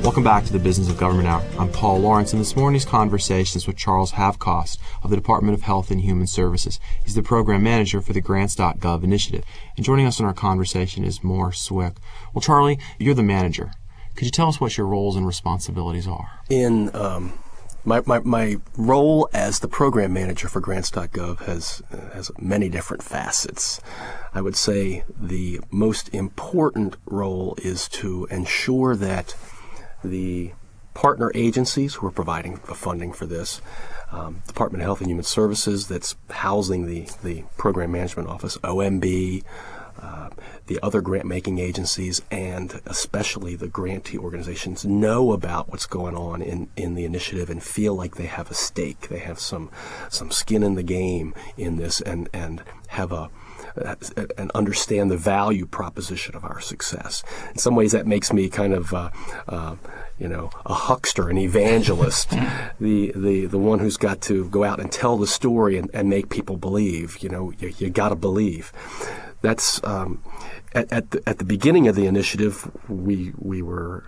Welcome back to the Business of Government Hour. I'm Paul Lawrence, and this morning's conversation is with Charles Havcost of the Department of Health and Human Services. He's the program manager for the Grants.gov initiative. And joining us in our conversation is Moore Swick. Well, Charlie, you're the manager. Could you tell us what your roles and responsibilities are? In my role as the program manager for Grants.gov has many different facets. I would say the most important role is to ensure that the partner agencies who are providing the funding for this, Department of Health and Human Services that's housing the Program Management Office, OMB, the other grant-making agencies, and especially the grantee organizations know about what's going on in the initiative and feel like they have a stake. They have some skin in the game in this and have and understand the value proposition of our success. In some ways, that makes me kind of a huckster, an evangelist, the one who's got to go out and tell the story and make people believe. You got to believe. That's at the beginning of the initiative. We were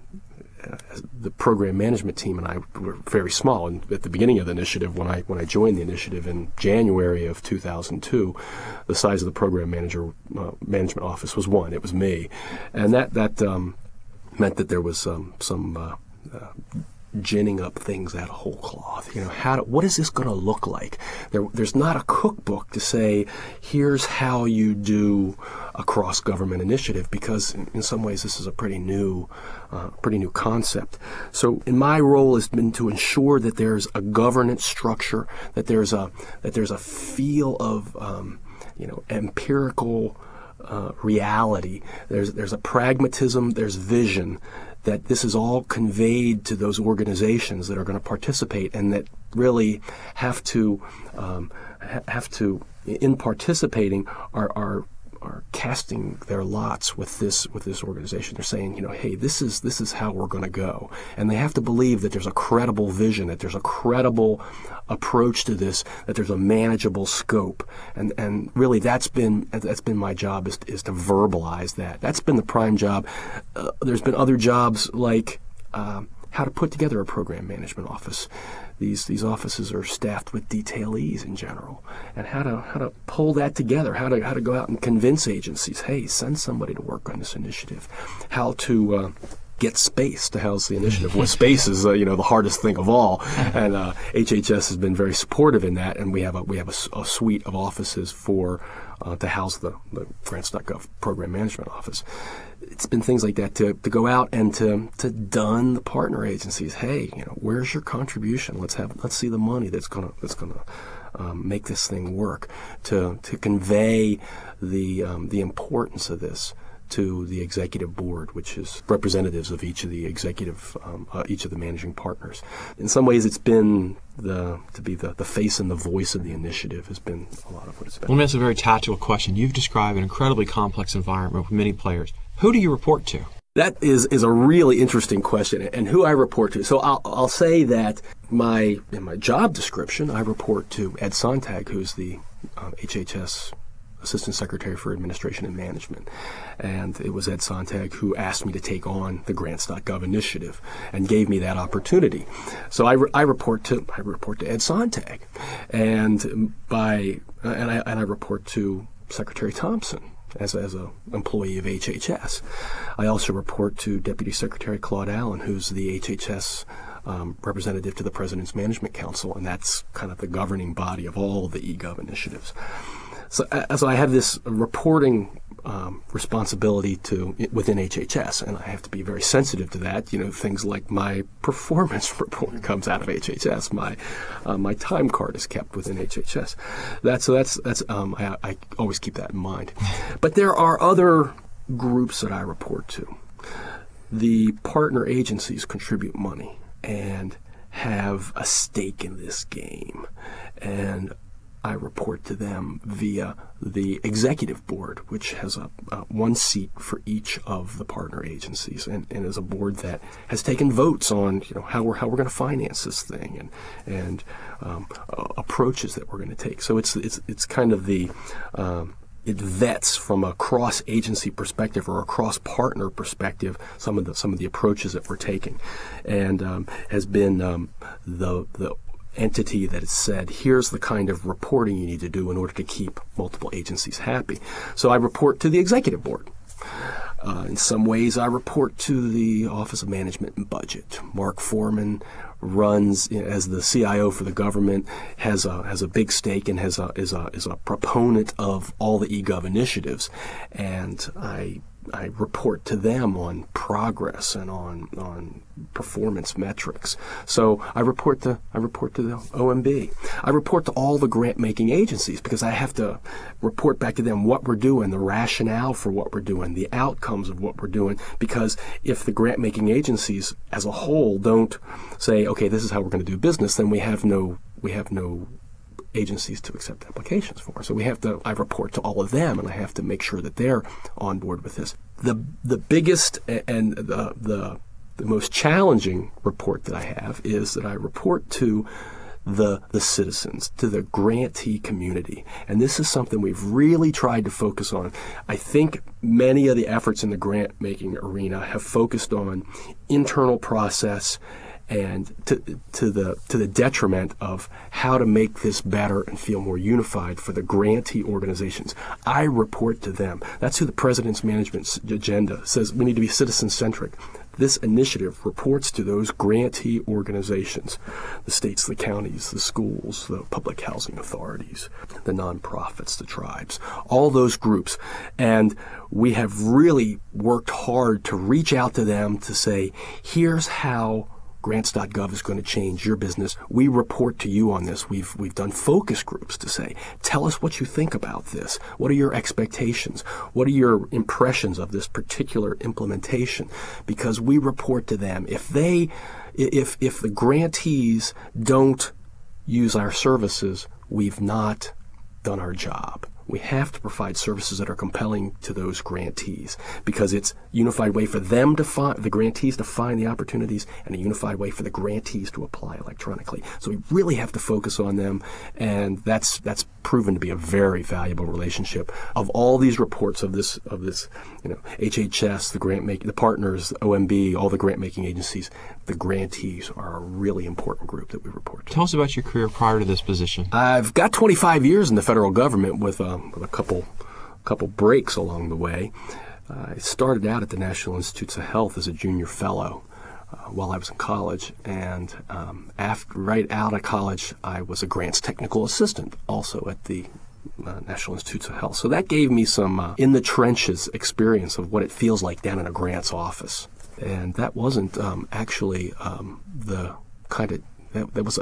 the program management team and I were very small. And at the beginning of the initiative, when I joined the initiative in January of 2002, the size of the program management office was one. It was me, and that meant that there was some ginning up things out of whole cloth. What is this going to look like? There's not a cookbook to say, here's how you do a cross-government initiative, because in some ways this is a pretty new concept. So in my role has been to ensure that there's a governance structure, that there's a feel of empirical reality. There's a pragmatism, there's vision, that this is all conveyed to those organizations that are going to participate and that really have to in participating are casting their lots with this organization. They're saying, hey, this is how we're going to go, and they have to believe that there's a credible vision, that there's a credible approach to this, that there's a manageable scope, and really that's been my job is to verbalize that. That's been the prime job. There's been other jobs like how to put together a program management office. These offices are staffed with detailees in general, and how to pull that together, how to go out and convince agencies, hey, send somebody to work on this initiative, how to get space to house the initiative. Well, space is the hardest thing of all, and HHS has been very supportive in that, and we have a suite of offices for to house the Grants.gov program management office. It's been things like that to go out and to dun the partner agencies. Hey, where's your contribution? Let's see the money that's gonna make this thing work. To convey the importance of this to the executive board, which is representatives of each of the managing partners. In some ways, it's been the face and the voice of the initiative has been a lot of what it's been. Let me ask a very tactical question. You've described an incredibly complex environment with many players. Who do you report to? That is a really interesting question, and who I report to. So I'll say that in my job description, I report to Ed Sontag, who's the HHS Assistant Secretary for Administration and Management. And it was Ed Sontag who asked me to take on the Grants.gov initiative and gave me that opportunity. So I report to Ed Sontag, and I report to Secretary Thompson as an employee of HHS. I also report to Deputy Secretary Claude Allen, who's the HHS representative to the President's Management Council, and that's kind of the governing body of all of the eGov initiatives. So I have this reporting responsibility within HHS, and I have to be very sensitive to that. Things like my performance report comes out of HHS. My time card is kept within HHS. I always keep that in mind. But there are other groups that I report to. The partner agencies contribute money and have a stake in this game, and I report to them via the executive board, which has one seat for each of the partner agencies, and is a board that has taken votes on how we're going to finance this thing and approaches that we're going to take. So it's kind of the it vets from a cross-agency perspective or a cross-partner perspective some of the approaches that we're taking, and has been the entity that has said, here's the kind of reporting you need to do in order to keep multiple agencies happy. So I report to the executive board. In some ways, I report to the Office of Management and Budget. Mark Foreman runs as the CIO for the government, has a big stake and is a proponent of all the eGov initiatives, and I report to them on progress and on performance metrics. So I report to the OMB. I report to all the grant-making agencies because I have to report back to them what we're doing, the rationale for what we're doing, the outcomes of what we're doing. Because if the grant-making agencies as a whole don't say, okay, this is how we're going to do business, then we have no agencies to accept applications for. So I report to all of them, and I have to make sure that they're on board with this. The biggest and the most challenging report that I have is that I report to the citizens, to the grantee community. And this is something we've really tried to focus on. I think many of the efforts in the grant-making arena have focused on internal process and to the detriment of how to make this better and feel more unified for the grantee organizations. I report to them. That's who the President's Management Agenda says we need to be citizen-centric. This initiative reports to those grantee organizations, the states, the counties, the schools, the public housing authorities, the nonprofits, the tribes, all those groups. And we have really worked hard to reach out to them to say, here's how grants.gov is going to change your business. We report to you on this. We've done focus groups to say, tell us what you think about this. What are your expectations? What are your impressions of this particular implementation? Because we report to them. If the grantees don't use our services, we've not done our job. We have to provide services that are compelling to those grantees because it's a unified way for them to find, the grantees to find the opportunities, and a unified way for the grantees to apply electronically. So we really have to focus on them, and that's proven to be a very valuable relationship. Of all these reports of this, HHS, the partners, the OMB, all the grant-making agencies, the grantees are a really important group that we report to. Tell us about your career prior to this position. I've got 25 years in the federal government with a couple breaks along the way. I started out at the National Institutes of Health as a junior fellow while I was in college, and right out of college, I was a grants technical assistant, also at the National Institutes of Health. So that gave me some in the trenches experience of what it feels like down in a grants office, and that wasn't actually the kind of that was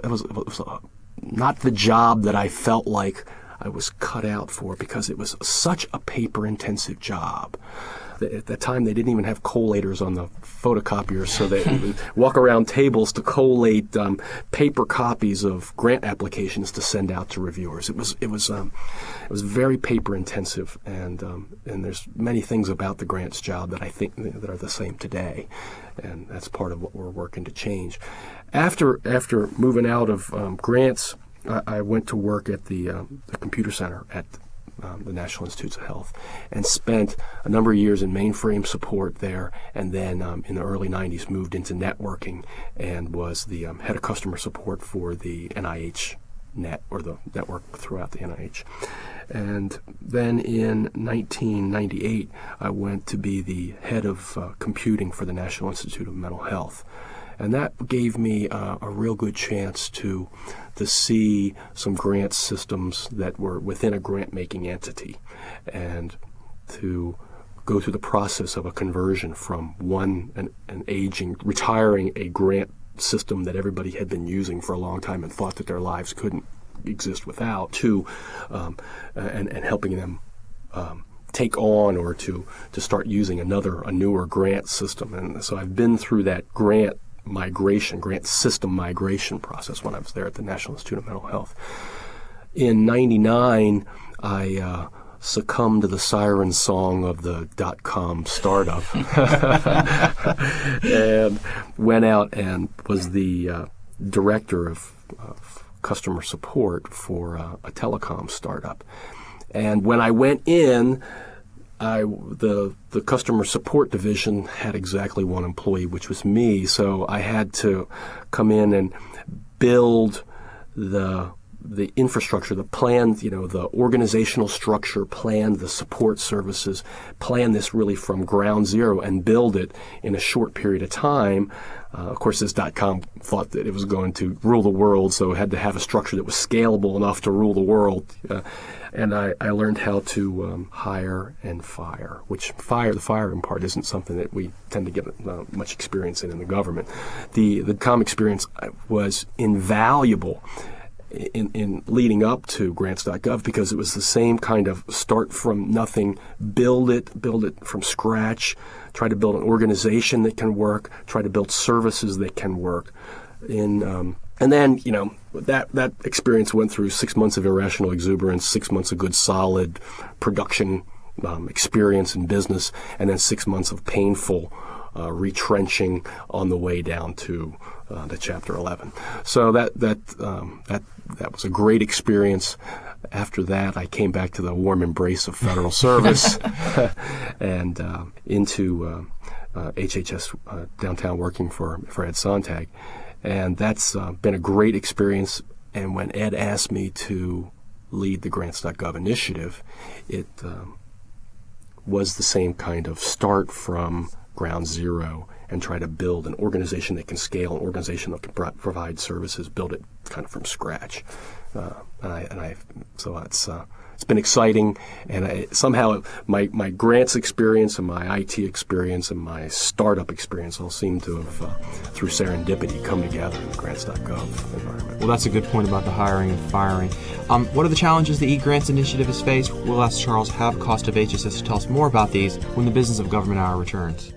not the job that I felt like I was cut out for, because it was such a paper-intensive job. At that time, they didn't even have collators on the photocopiers, so they would walk around tables to collate paper copies of grant applications to send out to reviewers. It was very paper-intensive, and there's many things about the grants job that I think that are the same today, and that's part of what we're working to change. After moving out of grants, I went to work at the computer center at the National Institutes of Health, and spent a number of years in mainframe support there, and then in the early 90s moved into networking and was the head of customer support for the NIH net, or the network throughout the NIH. And then in 1998, I went to be the head of computing for the National Institute of Mental Health. And that gave me a real good chance to see some grant systems that were within a grant-making entity, and to go through the process of a conversion from retiring a grant system that everybody had been using for a long time and thought that their lives couldn't exist without, to and helping them take on or to start using a newer grant system. And so I've been through that grant system migration process when I was there at the National Institute of Mental Health. In 99, I succumbed to the siren song of the .com startup and went out and was the director of customer support for a telecom startup. And when I went in, the customer support division had exactly one employee, which was me. So I had to come in and build the infrastructure, the plan, the organizational structure, plan the support services, plan this really from ground zero and build it in a short period of time. Of course, this .com thought that it was going to rule the world, so it had to have a structure that was scalable enough to rule the world. And I learned how to hire and fire, which the firing part isn't something that we tend to get much experience in the government. The .com experience was invaluable in leading up to grants.gov because it was the same kind of start from nothing, build it from scratch, try to build an organization that can work, try to build services that can work. And then, that experience went through 6 months of irrational exuberance, 6 months of good, solid production experience in business, and then 6 months of painful retrenching on the way down to Chapter 11. So that was a great experience. After that, I came back to the warm embrace of federal service and into HHS downtown working for Ed Sontag. And that's been a great experience. And when Ed asked me to lead the Grants.gov initiative, it was the same kind of start from ground zero and try to build an organization that can scale, an organization that can provide services, build it kind of from scratch. So it's been exciting, and somehow my grants experience and my IT experience and my startup experience all seem to have, through serendipity, come together in the Grants.gov environment. Well, that's a good point about the hiring and firing. What are the challenges the eGrants initiative has faced? We'll ask Charles Havcost of HHS to tell us more about these when the Business of Government Hour returns.